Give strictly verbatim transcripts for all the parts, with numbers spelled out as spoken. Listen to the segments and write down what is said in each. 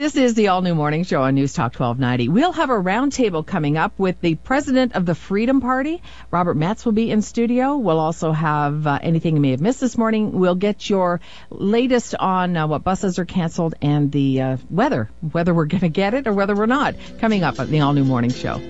This is the all-new morning show on News Talk twelve ninety. We'll have a roundtable coming up with the president of the Freedom Party. Robert Metz will be in studio. We'll also have uh, anything you may have missed this morning. We'll get your latest on uh, what buses are canceled and the uh, weather, whether we're going to get it or whether we're not, coming up at the all-new morning show.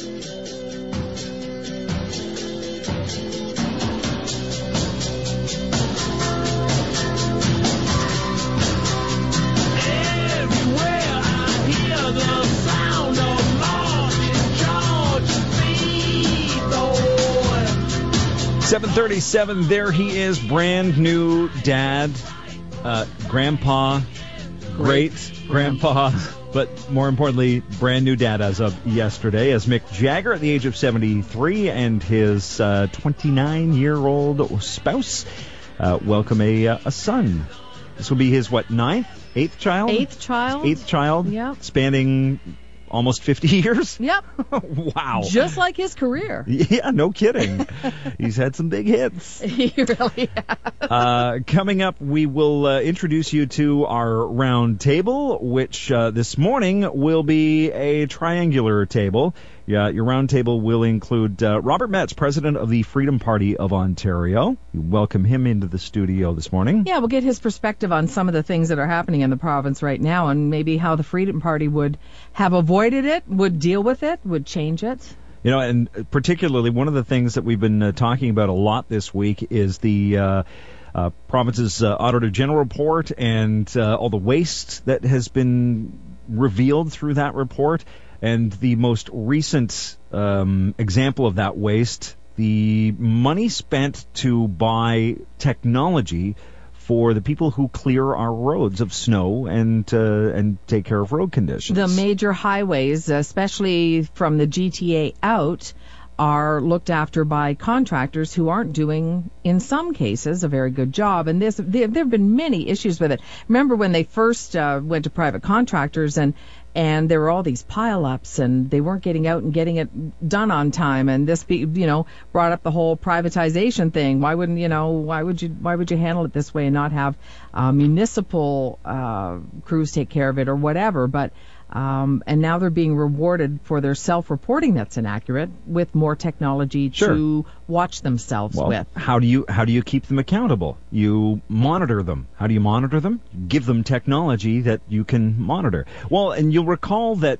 seven thirty-seven, there he is, brand new dad, uh, grandpa, great, great grandpa, but more importantly, brand new dad as of yesterday, as Mick Jagger at the age of seventy-three and his uh, twenty-nine-year-old spouse uh, welcome a, uh, a son. This will be his, what, ninth, eighth child? Eighth child. Eighth child, yep. Spanning almost fifty years? Yep. Wow. Just like his career. Yeah, no kidding. He's had some big hits. He really has. Uh, coming up, we will uh, introduce you to our round table, which uh, this morning will be a triangular table. Yeah, your round table will include uh, Robert Metz, president of the Freedom Party of Ontario. You welcome him into the studio this morning. Yeah, we'll get his perspective on some of the things that are happening in the province right now and maybe how the Freedom Party would have avoided it, would deal with it, would change it. You know, and particularly one of the things that we've been uh, talking about a lot this week is the uh, uh, province's uh, Auditor General report and uh, all the waste that has been revealed through that report. And the most recent um, example of that waste, the money spent to buy technology for the people who clear our roads of snow and uh, and take care of road conditions. The major highways, especially from the G T A out, are looked after by contractors who aren't doing, in some cases, a very good job. And this, there have been many issues with it. Remember when they first uh, went to private contractors and And there were all these pile-ups, and they weren't getting out and getting it done on time. And this, be, you know, brought up the whole privatization thing. Why wouldn't, you know, why would you, why would you handle it this way and not have uh, municipal uh, crews take care of it or whatever? But um, and now they're being rewarded for their self-reporting that's inaccurate with more technology sure. to watch themselves well, with. How do you how do you keep them accountable? You monitor them. How do you monitor them? Give them technology that you can monitor. Well, and you'll recall that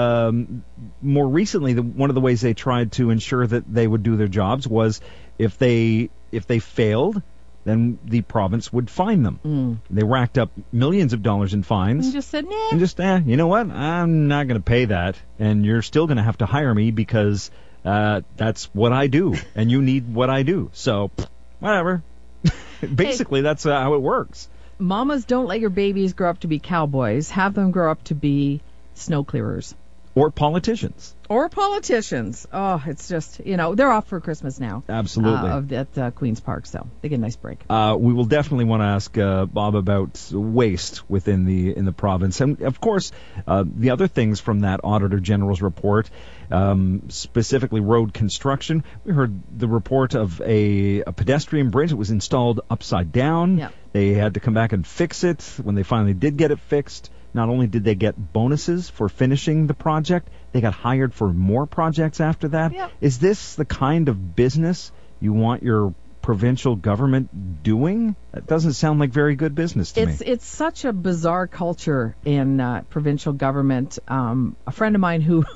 um, more recently, the, one of the ways they tried to ensure that they would do their jobs was if they if they failed, then the province would fine them. Mm. They racked up millions of dollars in fines. And just said, nah. And just, eh, you know what? I'm not going to pay that, and you're still going to have to hire me because uh, that's what I do, and you need what I do. So, whatever. Basically, hey, that's uh, how it works. Mamas, don't let your babies grow up to be cowboys. Have them grow up to be snow clearers. Or politicians. Or politicians. Oh, it's just, you know, they're off for Christmas now. Absolutely. Uh, of, at uh, Queen's Park, so they get a nice break. Uh, we will definitely want to ask uh, Bob about waste within the in the province. And, of course, uh, the other things from that Auditor General's report, um, specifically road construction. We heard the report of a, a pedestrian bridge that was installed upside down. Yep. They had to come back and fix it. When they finally did get it fixed, not only did they get bonuses for finishing the project, they got hired for more projects after that. Yep. Is this the kind of business you want your provincial government doing? That doesn't sound like very good business to it's, me. It's such a bizarre culture in uh, provincial government. Um, a friend of mine who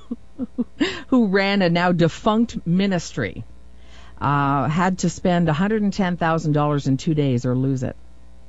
who ran a now defunct ministry uh, had to spend one hundred ten thousand dollars in two days or lose it.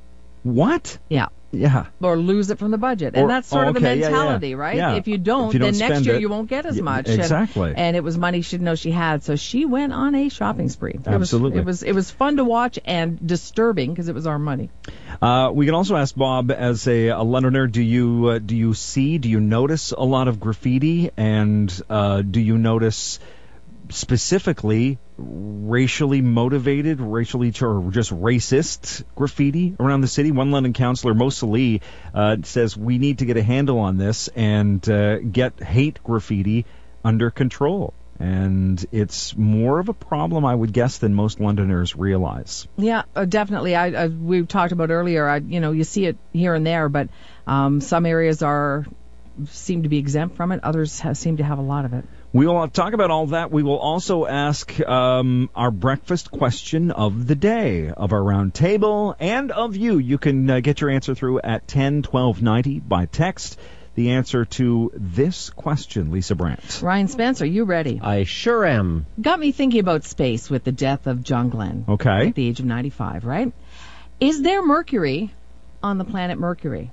What? Yeah. Yeah. Or lose it from the budget. And or, that's sort oh, of the okay, mentality, yeah, yeah. right? Yeah. If you don't, if you don't then next year it, you won't get as yeah, much. Exactly. And, and it was money she didn't know she had. So she went on a shopping spree. It Absolutely. Was, it was it was fun to watch and disturbing because it was our money. Uh, we can also ask Bob, as a, a Londoner, do you uh, do you see, do you notice a lot of graffiti, and uh, do you notice specifically racially motivated, racially or just racist graffiti around the city? One London councillor, Mo Salih, uh, says we need to get a handle on this and uh, get hate graffiti under control. And it's more of a problem, I would guess, than most Londoners realize. Yeah, uh, definitely. I, I we talked about earlier. I, you know, you see it here and there, but um, some areas are seem to be exempt from it. Others have, seem to have a lot of it. We will talk about all that. We will also ask um, our breakfast question of the day, of our round table, and of you. You can uh, get your answer through at ten twelve ninety by text. The answer to this question, Lisa Brandt. Ryan Spence, are you ready? I sure am. Got me thinking about space with the death of John Glenn. Okay. At the age of ninety-five, right? Is there Mercury on the planet Mercury?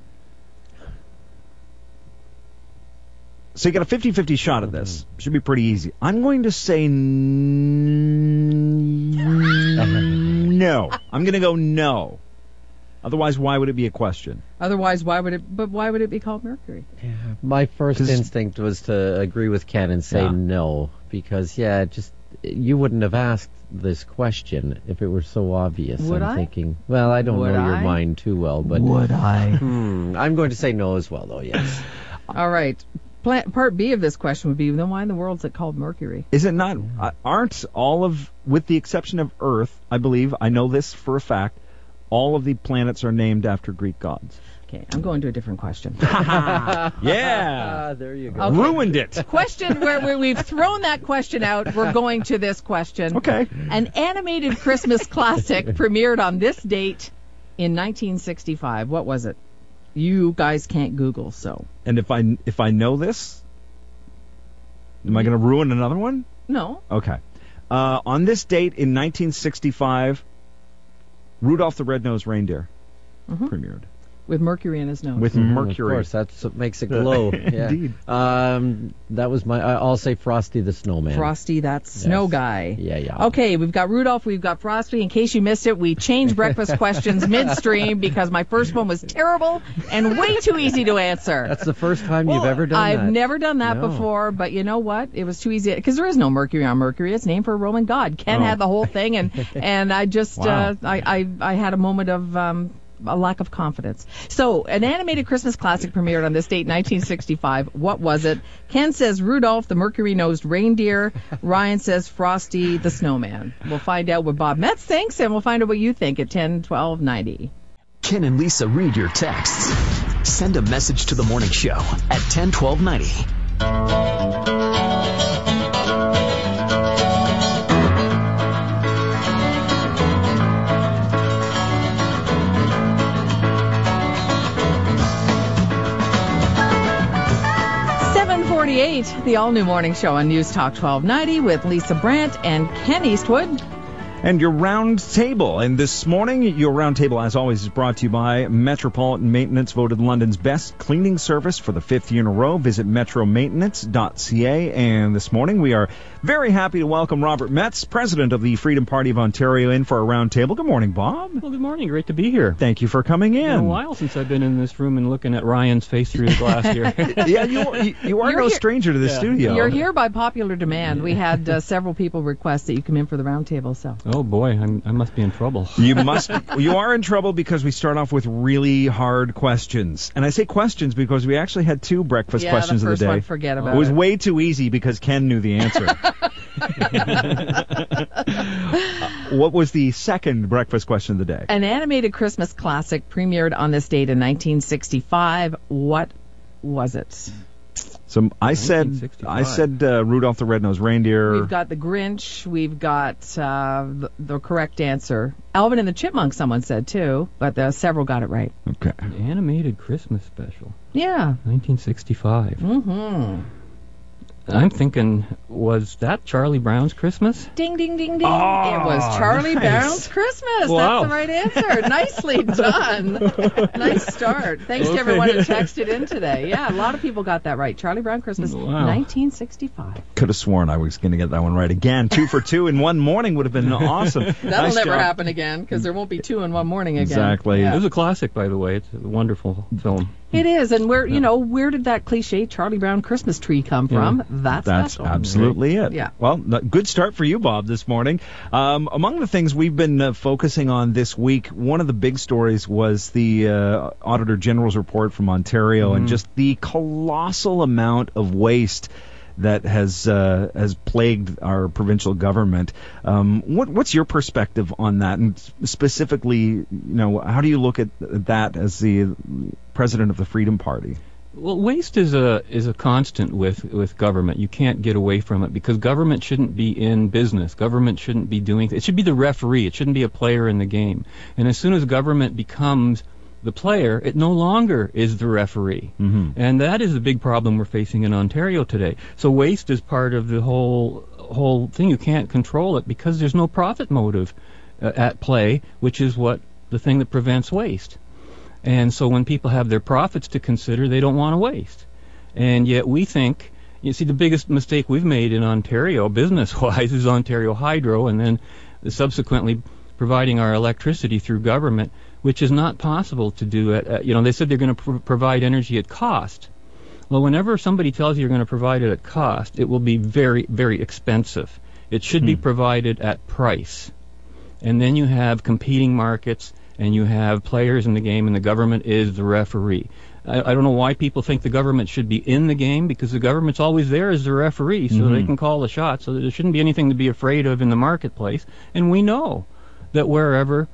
So you got a fifty-fifty shot at this. Should be pretty easy. I'm going to say n- no. I'm going to go no. Otherwise, why would it be a question? Otherwise, why would it? But why would it be called Mercury? Yeah, my first instinct was to agree with Ken and say Yeah. no, because yeah, just you wouldn't have asked this question if it were so obvious. Would I'm I? thinking. Well, I don't Would know your I? mind too well, but Would I? hmm, I'm going to say no as well, though. Yes. All right. Pla- Part B of this question would be, then why in the world is it called Mercury? Is it not? Uh, aren't all of, with the exception of Earth, I believe, I know this for a fact, all of the planets are named after Greek gods. Okay, I'm going to a different question. Yeah. Ah, there you go. Okay. Ruined it. Question where, where we've thrown that question out. We're going to this question. Okay. An animated Christmas classic premiered on this date in nineteen sixty-five. What was it? You guys can't Google, so. And if I if I know this, am I going to ruin another one? No. Okay. Uh, on this date in nineteen sixty-five, Rudolph the Red-Nosed Reindeer Mhm. premiered With Mercury in his nose. with Mhm, Mercury. Of course, that's what makes it glow. Yeah. Indeed. Um, that was my. I- I'll say Frosty the Snowman. Frosty, that snow Yes. guy. Yeah, yeah. Okay, we've got Rudolph, we've got Frosty. In case you missed it, we changed breakfast questions midstream because my first one was terrible and way too easy to answer. That's the first time you've Well, ever done I've that. never done that No. before, but you know what? It was too easy because there is no Mercury on Mercury. It's named for a Roman god. Ken Oh. had the whole thing, and and I just Wow. uh, I, I I had a moment of um, a lack of confidence. So, an animated Christmas classic premiered on this date, nineteen sixty-five. What was it? Ken says Rudolph the Mercury-nosed reindeer. Ryan says Frosty the snowman. We'll find out what Bob Metz thinks, and we'll find out what you think at ten twelve ninety. Ken and Lisa read your texts. Send a message to the morning show at ten twelve ninety. seven forty-eight, the all-new morning show on News Talk twelve ninety with Lisa Brandt and Ken Eastwood. And your round table. And this morning, your round table, as always, is brought to you by Metropolitan Maintenance, voted London's best cleaning service for the fifth year in a row. Visit metro maintenance dot c a. And this morning, we are very happy to welcome Robert Metz, president of the Freedom Party of Ontario, in for a round table. Good morning, Bob. Well, good morning. Great to be here. Thank you for coming It's been a in. while since I've been in this room and looking at Ryan's face through the glass here. Yeah, you, you, you are You're no here- stranger to the Yeah. studio. You're here by popular demand. We had uh, several people request that you come in for the round table, so. Oh boy, I'm, I must be in trouble. You must. You are in trouble because we start off with really hard questions, and I say questions because we actually had two breakfast Yeah, questions the of first the day. one, forget about it was it. way too easy because Ken knew the answer. Uh, what was the second breakfast question of the day? An animated Christmas classic premiered on this date in nineteen sixty-five. What was it? So I said, nineteen sixty-five. I said uh, Rudolph the Red-Nosed Reindeer. We've got the Grinch. We've got uh, the, the correct answer. Alvin and the Chipmunks, someone said too, but uh, several got it right. Okay. An animated Christmas special, Yeah. nineteen sixty-five. Mm-hmm. I'm thinking, was that Charlie Brown's Christmas? Ding, ding, ding, ding. Oh, it was Charlie nice. Brown's Christmas. Wow. That's the right answer. Nicely done. Nice start. Thanks to Okay. everyone who texted in today. Yeah, a lot of people got that right. Charlie Brown Christmas, Wow. nineteen sixty-five. Could have sworn I was going to get that one right again. Two for two in one morning would have been awesome. That'll Nice never job. happen again because there won't be two in one morning again. Exactly. It Yeah. was a classic, by the way. It's a wonderful film. It is, and where you know where did that cliche Charlie Brown Christmas tree come from? That's, That's special. absolutely it. Yeah. Well, n- good start for you, Bob, this morning. Um, among the things we've been uh, focusing on this week, one of the big stories was the uh, Auditor General's report from Ontario and just the colossal amount of waste that has uh, has plagued our provincial government. Um, what, what's your perspective on that, and specifically, you know, how do you look at that as the president of the Freedom Party? Well, waste is a is a constant with, with government. You can't get away from it because government shouldn't be in business. Government shouldn't be doing. It should be the referee. It shouldn't be a player in the game. And as soon as government becomes the player, it no longer is the referee. Mm-hmm. And that is the big problem we're facing in Ontario today. So waste is part of the whole whole thing. You can't control it because there's no profit motive uh, at play, which is what the thing that prevents waste. And so when people have their profits to consider, they don't want to waste. And yet we think, you see, the biggest mistake we've made in Ontario, business-wise, is Ontario Hydro, and then subsequently providing our electricity through government, which is not possible to do. At, at you know, they said they're going to pr- provide energy at cost. Well, whenever somebody tells you you're going to provide it at cost, it will be very, very expensive. It should hmm. be provided at price. And then you have competing markets, and you have players in the game, and the government is the referee. I, I don't know why people think the government should be in the game, because the government's always there as the referee, so mm-hmm. they can call the shots, so there shouldn't be anything to be afraid of in the marketplace. And we know that wherever,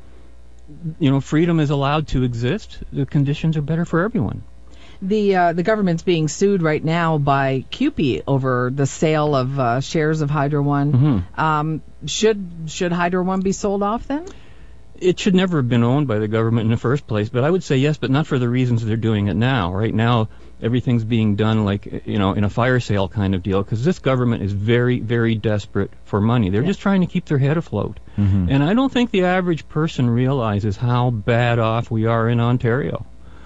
you know, freedom is allowed to exist, the conditions are better for everyone. The uh, the government's being sued right now by C U P E over the sale of uh, shares of Hydro One. Mm-hmm. Um, should should Hydro One be sold off then? It should never have been owned by the government in the first place, but I would say yes, but not for the reasons they're doing it now. Right now, everything's being done like, you know, in a fire sale kind of deal, because this government is very, very desperate for money. They're yeah. just trying to keep their head afloat. Mm-hmm. And I don't think the average person realizes how bad off we are in Ontario.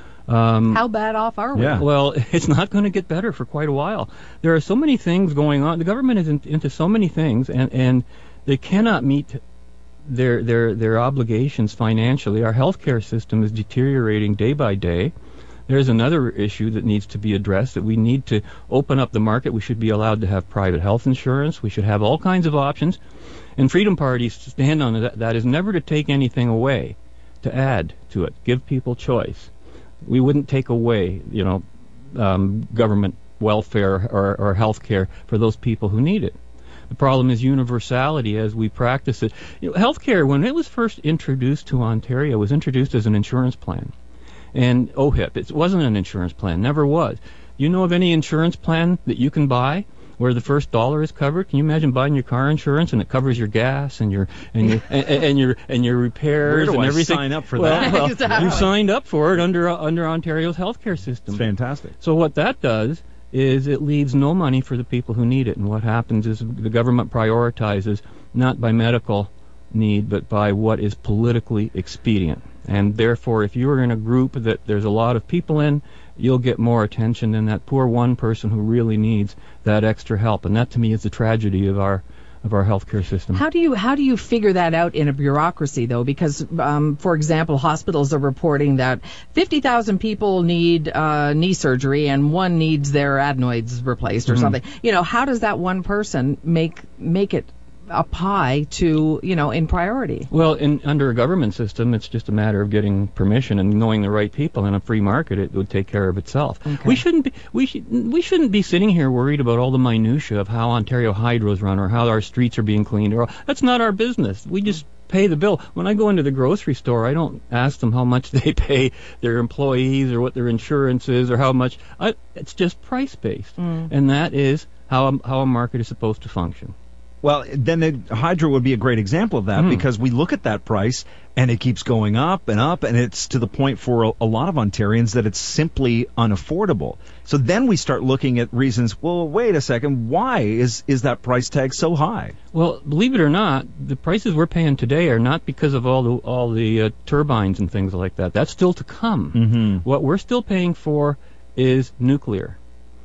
Um, how bad off are we? Yeah. Well, it's not going to get better for quite a while. There are so many things going on. The government is in, into so many things, and, and they cannot meet their their their obligations financially. Our healthcare system is deteriorating day by day. There's another issue that needs to be addressed, that we need to open up the market. We should be allowed to have private health insurance. We should have all kinds of options. And Freedom Party's stand on that, that is never to take anything away, to add to it, give people choice. We wouldn't take away, you know, um, government welfare or, or health care for those people who need it. The problem is universality as we practice it. You know, healthcare, when it was first introduced to Ontario, was introduced as an insurance plan. And O H I P, it wasn't an insurance plan, never was. You know of any insurance plan that you can buy where the first dollar is covered? Can you imagine buying your car insurance and it covers your gas and your and your and, and your and your repairs Where do and I everything? Sign up for well, that. Well, exactly. You signed up for it under uh, under Ontario's healthcare system. It's fantastic. So what that does is it leaves no money for the people who need it. And what happens is the government prioritizes not by medical need, but by what is politically expedient. And therefore, if you're in a group that there's a lot of people in, you'll get more attention than that poor one person who really needs that extra help. And that, to me, is the tragedy of our of our healthcare system. How do you how do you figure that out in a bureaucracy, though? Because, um, for example, hospitals are reporting that fifty thousand people need uh, knee surgery and one needs their adenoids replaced or mm-hmm. something. You know, how does that one person make make it a pie to, you know, in priority? Well, in under a government system, it's just a matter of getting permission and knowing the right people. In a free market, it would take care of itself. Okay. We shouldn't be we should we shouldn't be sitting here worried about all the minutia of how Ontario Hydro's run or how our streets are being cleaned. Or that's not our business. We just pay the bill. When I go into the grocery store, I don't ask them how much they pay their employees or what their insurance is or how much. I, it's just price based, mm. and that is how a, how a market is supposed to function. Well, then the Hydro would be a great example of that mm. because we look at that price and it keeps going up and up, and it's to the point for a, a lot of Ontarians that it's simply unaffordable. So then we start looking at reasons, well, wait a second, why is, is that price tag so high? Well, believe it or not, the prices we're paying today are not because of all the, all the uh, turbines and things like that. That's still to come. Mm-hmm. What we're still paying for is nuclear.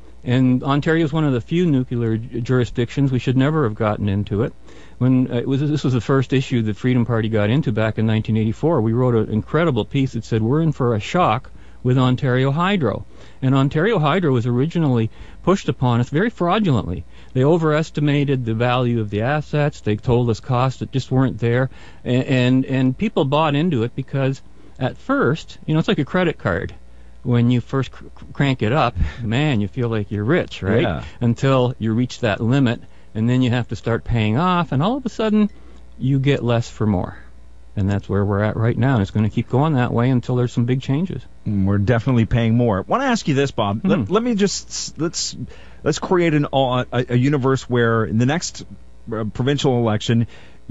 And Ontario is one of the few nuclear jurisdictions. We should never have gotten into it. When uh, it was, this was the first issue that Freedom Party got into back in nineteen eighty-four. We wrote an incredible piece that said we're in for a shock with Ontario Hydro. And Ontario Hydro was originally pushed upon us very fraudulently. They overestimated the value of the assets. They told us costs that just weren't there. And, and, and people bought into it because at first, you know, it's like a credit card. When you first cr- crank it up, man, you feel like you're rich, right? Yeah. Until you reach that limit, and then you have to start paying off, and all of a sudden, you get less for more. And that's where we're at right now. And it's going to keep going that way until there's some big changes. We're definitely paying more. I want to ask you this, Bob. Hmm. Let, let me just let's let's create an uh, a, a universe where in the next uh, provincial election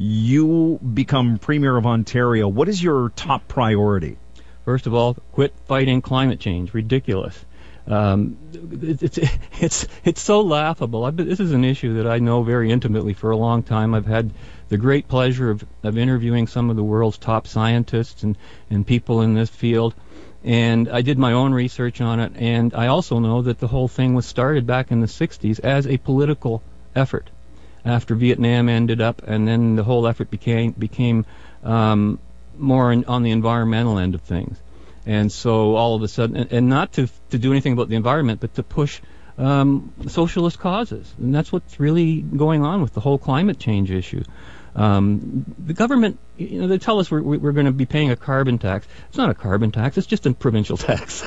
you become Premier of Ontario. What is your top priority? First of all, quit fighting climate change. Ridiculous. Um, it, it's it's it's so laughable. I've been, this is an issue that I know very intimately for a long time. I've had the great pleasure of, of interviewing some of the world's top scientists and, and people in this field. And I did my own research on it. And I also know that the whole thing was started back in the sixties as a political effort after Vietnam ended up, and then the whole effort became became um, more in, on the environmental end of things. And so all of a sudden, and, and not to to do anything about the environment, but to push um, socialist causes. And that's what's really going on with the whole climate change issue. Um, the government, you know, they tell us we're, we're going to be paying a carbon tax. It's not a carbon tax. It's just a provincial tax.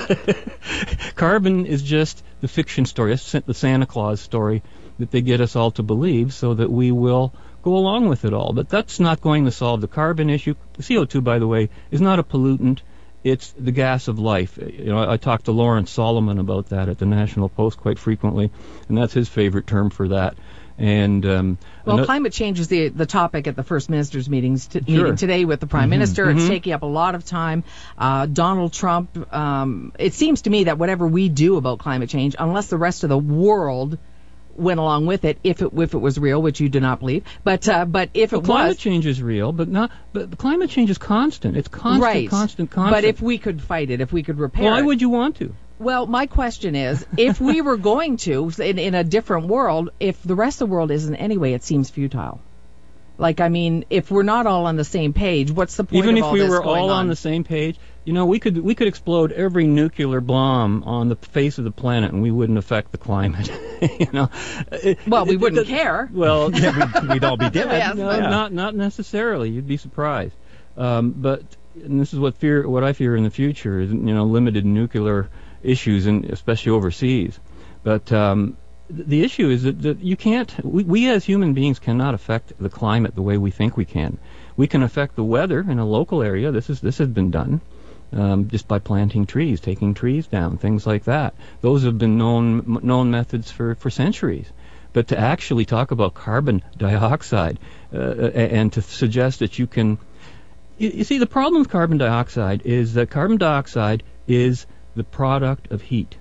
Carbon is just the fiction story. It's the Santa Claus story that they get us all to believe so that we will go along with it all. But that's not going to solve the carbon issue. C O two, by the way, is not a pollutant. It's the gas of life. You know, I, I talk to Lawrence Solomon about that at the National Post quite frequently, and that's his favorite term for that. And um, well, ano- climate change is the the topic at the First Ministers meetings t- Sure. meeting today with the Prime Mm-hmm. Minister. Mm-hmm. It's taking up a lot of time. Uh, Donald Trump. Um, it seems to me that whatever we do about climate change, unless the rest of the world went along with it, if it if it was real, which you do not believe, but uh, but if well, it climate was, change is real, but not. But climate change is constant. It's constant, right, constant, constant. But if we could fight it, if we could repair why it, would you want to? Well, my question is, if we were going to, in, in a different world, if the rest of the world isn't anyway, it seems futile. Like, I mean, if we're not all on the same page, what's the point Even of if all we this were going all on on the same page, you know, we could we could explode every nuclear bomb on the face of the planet, and we wouldn't affect the climate. you know, Well, we It- wouldn't it- care. Well, Yeah, we'd, we'd all be dead. Yes, no, Yeah. not not necessarily. You'd be surprised. Um, but and this is what fear what I fear in the future is, you know, limited nuclear issues, and especially overseas. But um, th- the issue is that, that you can't. We, we as human beings cannot affect the climate the way we think we can. We can affect the weather in a local area. This is this has been done. Um, just by planting trees, taking trees down, things like that. Those have been known m- known methods for, for centuries. But to actually talk about carbon dioxide uh, and to suggest that you can... You, you see, the problem with carbon dioxide is that carbon dioxide is the product of heat.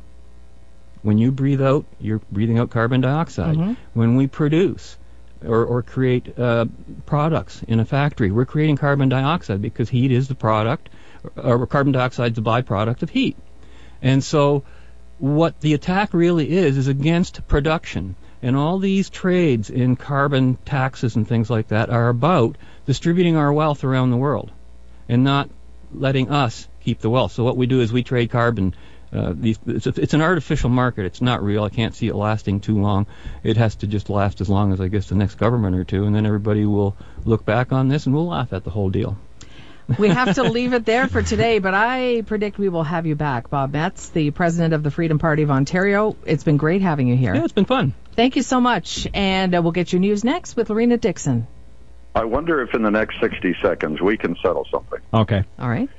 When you breathe out, you're breathing out carbon dioxide. Mhm. When we produce or, or create uh, products in a factory, we're creating carbon dioxide because heat is the product, or carbon dioxide is the byproduct of heat. And so what the attack really is is against production. And all these trades in carbon taxes and things like that are about distributing our wealth around the world and not letting us keep the wealth. So what we do is we trade carbon. Uh, these, it's, it's an artificial market. It's not real. I can't see it lasting too long. It has to just last as long as, I guess, the next government or two, and then everybody will look back on this and we'll laugh at the whole deal. We have to leave it there for today, but I predict we will have you back. Bob Metz, the president of the Freedom Party of Ontario. It's been great having you here. Yeah, it's been fun. Thank you so much, and uh, we'll get your news next with Lorena Dixon. I wonder if in the next sixty seconds we can settle something. Okay. All right.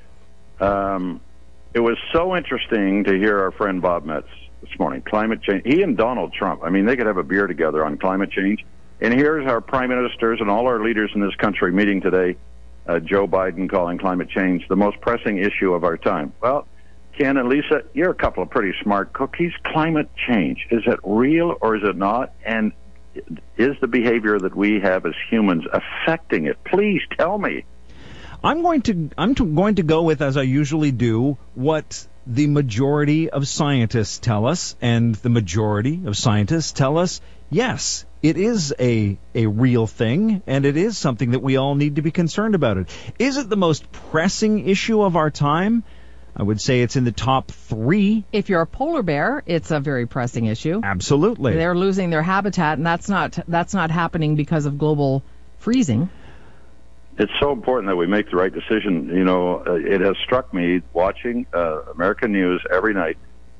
Um, it was so interesting to hear our friend Bob Metz this morning. Climate change. He and Donald Trump, I mean, they could have a beer together on climate change. And here's our prime ministers and all our leaders in this country meeting today. Uh, Joe Biden calling climate change the most pressing issue of our time. Well, Ken and Lisa, you're a couple of pretty smart cookies. Climate change, is it real or is it not? And is the behavior that we have as humans affecting it? Please tell me. I'm going to I'm to, going to go with, as I usually do, what the majority of scientists tell us, and the majority of scientists tell us, yes, it is a a real thing, and it is something that we all need to be concerned about. It is it the most pressing issue of our time? I would say it's in the top three. If you're a polar bear, it's a very pressing issue. Absolutely. They're losing their habitat, and that's not that's not happening because of global freezing. It's so important that we make the right decision. You know, uh, it has struck me watching uh, American news every night.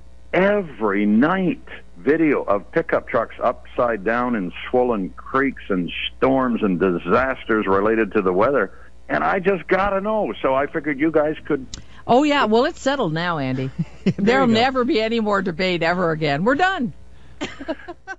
Every night, video of pickup trucks upside down in swollen creeks and storms and disasters related to the weather. and I just got to know. So I figured you guys could. Oh, yeah. Well, it's settled now, Andy. There'll you go. never be any more debate ever again. We're done.